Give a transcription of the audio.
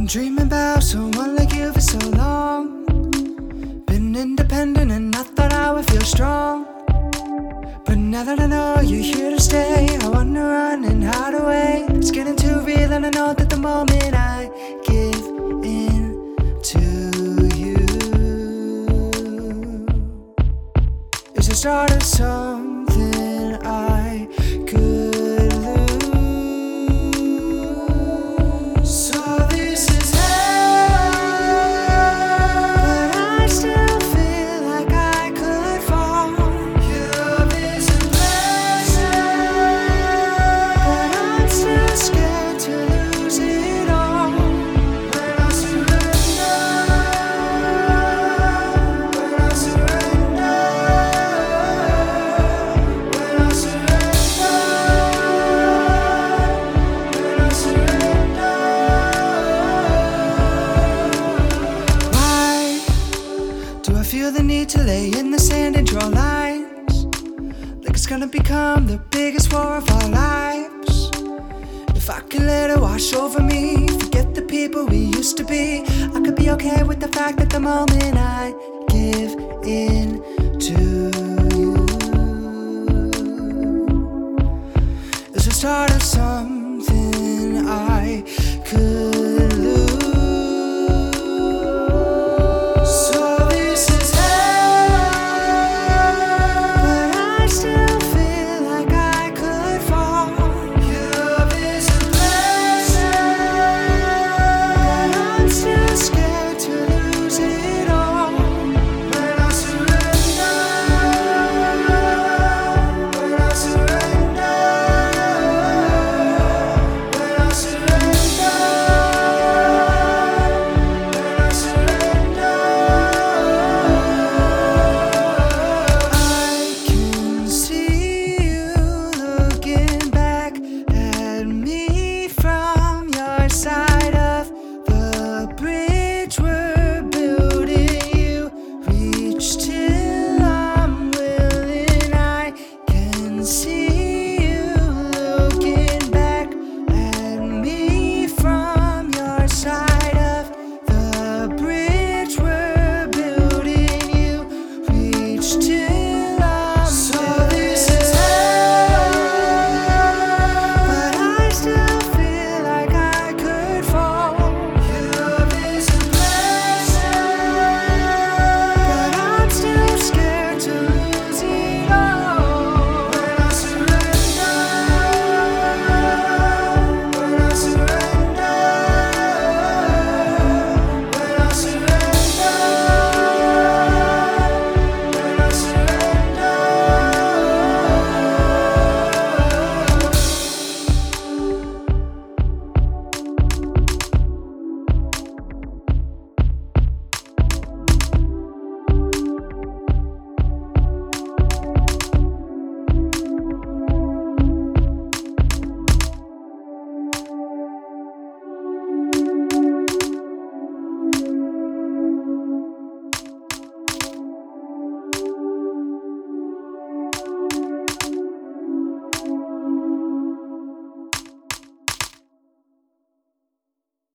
Been dreaming about someone like you for so long. Been independent and I thought I would feel strong. But now that I know you're here to stay, I wanna run and hide away. It's getting too real and I know that the moment I give in to you is the start of something I could lose. So this is hell, but I still feel like I could fall. Your love is a blessing, but I'm still scared to lose it all. When I surrender, when I surrender, when I surrender, when I surrender. Why do I feel the need to lay in the sand and draw lines? Like it's gonna become the biggest war of our lives. If I could let it wash over me, forget the people we used to be, I could be okay with the fact that the moment I give in to you is the start of some